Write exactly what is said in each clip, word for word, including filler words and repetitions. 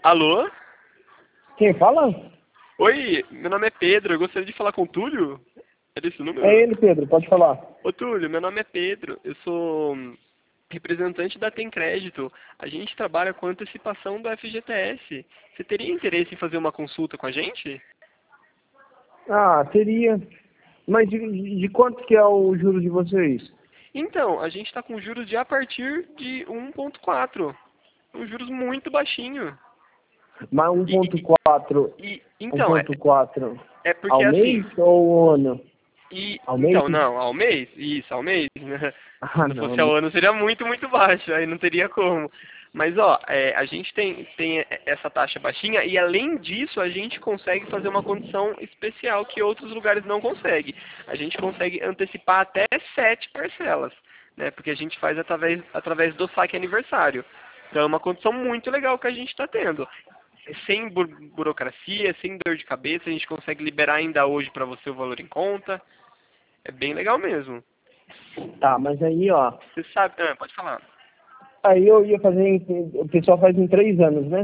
Alô? Quem fala? Oi, meu nome é Pedro, eu gostaria de falar com o Túlio. É desse número? É ele, Pedro, pode falar. Ô Túlio, meu nome é Pedro, eu sou hum, representante da Tem Crédito. A gente trabalha com antecipação do F G T S. Você teria interesse em fazer uma consulta com a gente? Ah, teria. Mas de, de quanto que é o juro de vocês? Então, a gente está com juros de a partir de um ponto quatro. Um juros muito baixinho. Mas E, e, um ponto quatro, e- então, é, 1.4 é porque ao assim, mês ou ao ano? e Ao mês? então, não, ao mês? Isso, ao mês, né? Ah, Se não não. fosse ao ano seria muito, muito baixo, aí não teria como. Mas ó, é, a gente tem, tem essa taxa baixinha e além disso a gente consegue fazer uma condição especial que outros lugares não conseguem. A gente consegue antecipar até sete parcelas, né? Porque a gente faz através, através do saque aniversário. Então é uma condição muito legal que a gente está tendo. Sem bu burocracia, sem dor de cabeça, a gente consegue liberar ainda hoje para você o valor em conta. É bem legal mesmo. Tá, mas aí, ó. Você sabe... Ah, pode falar. Aí eu ia fazer. Em, o pessoal faz em três anos, né?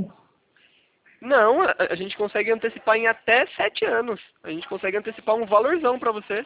Não, a, a gente consegue antecipar em até sete anos. A gente consegue antecipar um valorzão para você.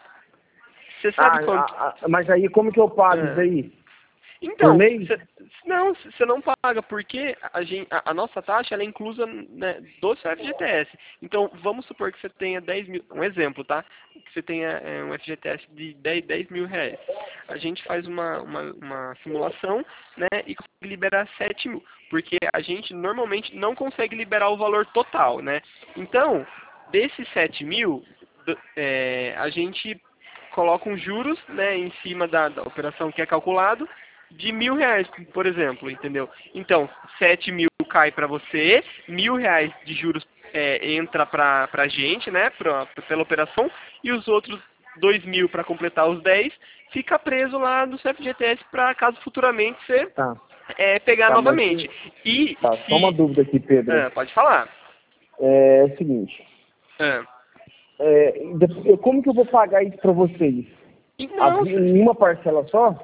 Você Ah, sabe quanto... ah, ah, mas aí como que eu pago isso Ah. aí? Por Então, mês? cê, não, você não paga, porque a, gente, a, a nossa taxa ela é inclusa, né, do seu F G T S. Então, vamos supor que você tenha dez mil, um exemplo, tá? Que você tenha é, um F G T S de dez, dez mil reais. A gente faz uma, uma, uma simulação, né, e consegue liberar sete mil, porque a gente normalmente não consegue liberar o valor total, né? Então, desses sete mil, do- é, a gente coloca uns juros, né, em cima da, da operação que é calculado, de mil reais, por exemplo, entendeu? Então, sete mil cai para você, mil reais de juros é, entra para a gente, né, pra, pela operação, e os outros dois mil para completar os dez, fica preso lá no seu F G T S para caso futuramente você Tá, é, pegar tá, mas novamente. E tá, só uma se... dúvida aqui, Pedro. Ah, pode falar. É, é o seguinte. Ah. É, de- eu- como que eu vou pagar isso pra vocês? E A- não, Em uma parcela só?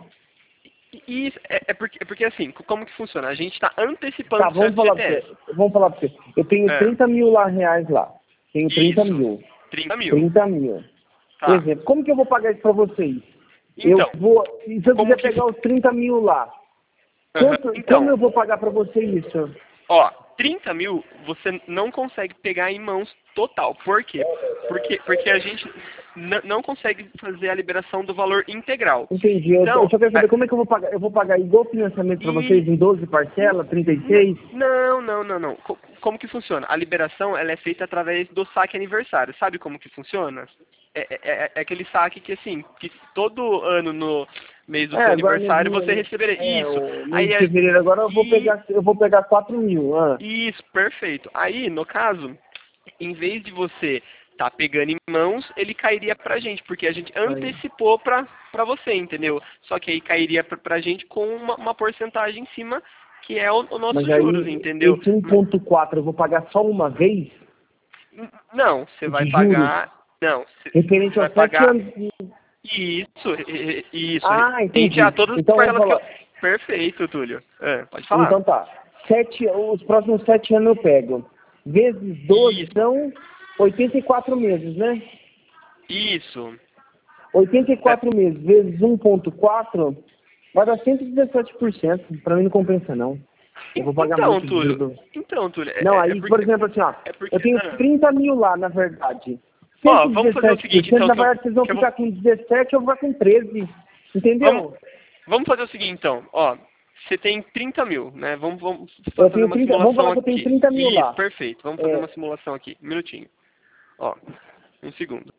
e é, é porque, é porque assim, como que funciona? A gente está antecipando Tá, o seu vamos falar pra F G T S. você. Vamos falar pra você. Eu tenho É, trinta mil lá, reais lá. Tenho trinta isso, mil. trinta mil. trinta mil. Tá. Exemplo, como que eu vou pagar isso pra vocês? Eu Então, vou. E se eu como quiser que... pegar os trinta mil lá? Aham. Quanto, como Então, eu vou pagar pra você isso? ó, trinta mil você não consegue pegar em mãos total. Por quê? Porque, porque a gente n- não consegue fazer a liberação do valor integral. Entendi. Eu, eu Então, só quero a- saber como é que eu vou pagar. Eu vou pagar igual financiamento pra vocês e em doze parcelas, trinta e N- seis? Não, não, não, não. Co- Como que funciona? A liberação ela é feita através do saque aniversário. Sabe como que funciona? É, é- é- é aquele saque que assim, que todo ano no mês do É, seu agora no aniversário dia. você receberia É, isso. o mês Aí de é, fevereiro agora eu vou e pegar, eu vou pegar quatro mil. Ah. isso, perfeito. Aí, no caso, em vez de você tá pegando em mãos, ele cairia pra gente, porque a gente Aí. antecipou pra, pra você, entendeu? Só que aí cairia pra, pra gente com uma, uma porcentagem em cima, que é o, o nosso Mas juros, aí, entendeu? esse um ponto quatro eu vou pagar só uma vez N- Não, você vai de juros, pagar. Não, você você referente vai aos sete pagar. anos. Isso, e- e- isso. Ah, Rente a entendi. todas as Então vamos parcelas que eu. falar. Perfeito, Túlio. É, pode falar. Então tá. Sete, os próximos sete anos eu pego. Vezes doze Isso, são oitenta e quatro meses, né? isso. oitenta e É, quatro meses vezes um ponto quatro vai dar cento e dezessete por cento. Pra mim não compensa não. Eu en- vou pagar então, muito de Túlio. juros. Então, Túlio, é, Não, é- é aí, por porque. exemplo, assim, ó, É eu porque. tenho Ah. trinta mil lá, na verdade. Ó, vamos fazer o seguinte, cento e dezessete por cento, então, na que eu, verdade, vocês vão que eu vou. ficar com dezessete, eu vou ficar com treze. Vamos, Entendeu? vamos fazer o seguinte, então. Ó, você tem trinta mil, né? Vamos, vamos Eu fazer tenho uma trinta, vamos simulação falar que eu tenho aqui. trinta mil Isso, lá. perfeito. Vamos fazer É, uma simulação aqui. Um minutinho. Ó, um segundo.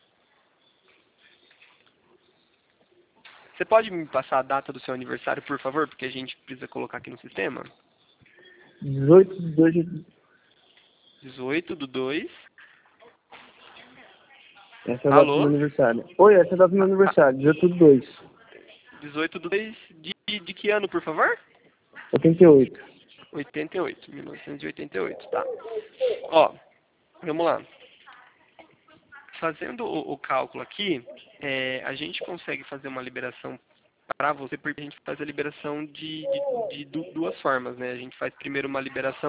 Você pode me passar a data do seu aniversário, por favor? Porque a gente precisa colocar aqui no sistema. dezoito de dois de... dezoito do dois. Essa é a data do meu Alô? aniversário. Oi, essa é a data do meu Ah, ah, aniversário, dezoito de dois. dezoito do dois de, de que ano, por favor? oitenta e oito. oitenta e oito. mil novecentos e oitenta e oito, tá. Ó, vamos lá. Fazendo o, o cálculo aqui, é, a gente consegue fazer uma liberação para você, porque a gente faz a liberação de, de, de du- duas formas, né? A gente faz primeiro uma liberação, depois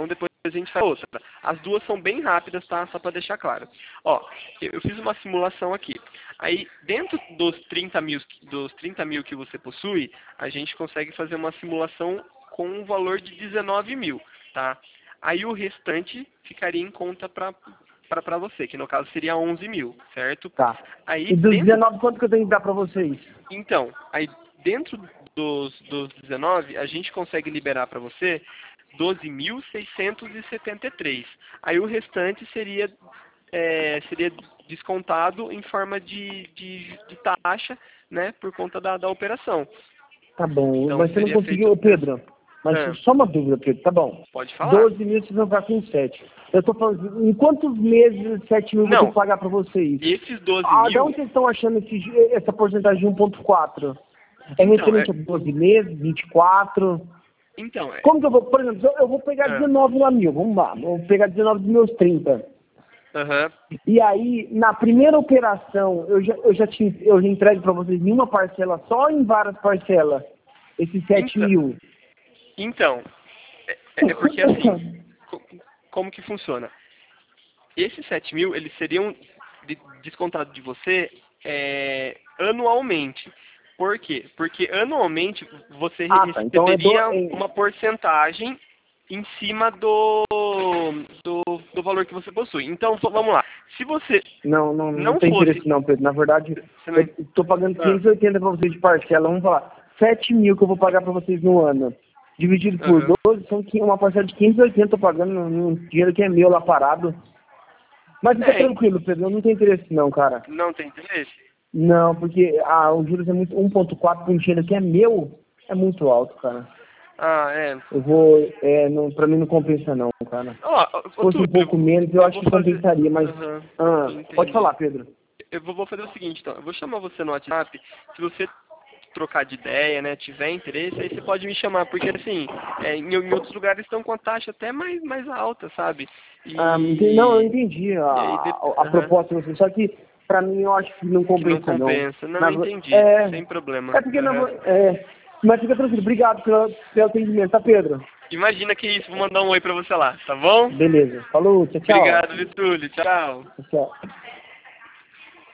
a gente faz outra. As duas são bem rápidas, tá? Só para deixar claro. Ó, eu fiz uma simulação aqui. Aí, dentro dos trinta mil, dos trinta mil que você possui, a gente consegue fazer uma simulação com um valor de dezenove mil, tá? Aí o restante ficaria em conta para para você, que no caso seria onze mil, certo? Tá. Aí, E dos dentro... dezenove, quanto que eu tenho que dar para vocês? Então, aí dentro dos, dos dezenove, a gente consegue liberar para você doze mil seiscentos e setenta e três. Aí o restante seria, é, seria descontado em forma de, de, de taxa, né, por conta da, da operação. Tá bom, Então, mas você não seria conseguiu, feito... Pedro, mas Ah. só uma dúvida, Pedro, tá bom. Pode falar. doze mil vocês vão ficar com sete. Eu tô falando, em quantos meses sete mil eu vou ter Não. que pagar para vocês? Esses doze Ah, de mil... onde vocês estão achando esse, essa porcentagem de um ponto quatro? É Então, referente é- a doze meses, vinte e quatro? Então, é... Como que eu vou, por exemplo, eu vou pegar Ah. dezenove lá mil, vamos lá, vou pegar dezenove dos meus trinta. Aham. E aí, na primeira operação, eu já, eu já, tinha, eu já entrego para vocês em uma parcela só, em várias parcelas, esses sete Então- mil. Então, é, é porque assim, co- como que funciona? Esses sete mil, eles seriam de- descontados de você é, anualmente. Por quê? Porque anualmente você Ah, tá. Então é do- receberia em- uma porcentagem em cima do, do, do valor que você possui. Então, v- vamos lá. Se você... Não, não, não, Não tem fosse- interesse não, Pedro. Na verdade, Você não- eu estou pagando Ah. quinhentos e oitenta para vocês de parcela. Vamos falar, sete mil que eu vou pagar para vocês no ano. Dividido por Aham. doze, são qui- uma parcela de quinhentos e oitenta, eu pagando num dinheiro que é meu lá parado. Mas fica É. tranquilo, Pedro, eu não tenho interesse não, cara. Não tem interesse? Não, porque ah, o juros é muito um ponto quatro para um dinheiro que é meu, é muito alto, cara. Ah, é. Eu vou, é, não, pra mim não compensa não, cara. Ó, ó, Se fosse um Túlio, pouco menos, eu, eu acho vou que fazer- compensaria, mas... Aham, Ah, entendi. pode falar, Pedro. Eu vou vou fazer o seguinte, então. Eu vou chamar você no WhatsApp. Se você trocar de ideia, né, tiver interesse, aí você pode me chamar. Porque, assim, é, em, em outros lugares estão com a taxa até mais, mais alta, sabe? E... Ah, entendi, não, eu entendi a, aí de- a, a aham. proposta de você, só que pra mim eu acho que não Que não compensa não. compensa. Não, Na- entendi. É, Sem problema. é porque não... Aham. É, mas fica tranquilo, obrigado pelo, pelo atendimento, tá, Pedro? Imagina que isso. Vou mandar um oi pra você lá, tá bom? Beleza, falou, tchau, tchau. Obrigado, Vitúlio. Tchau. Tchau.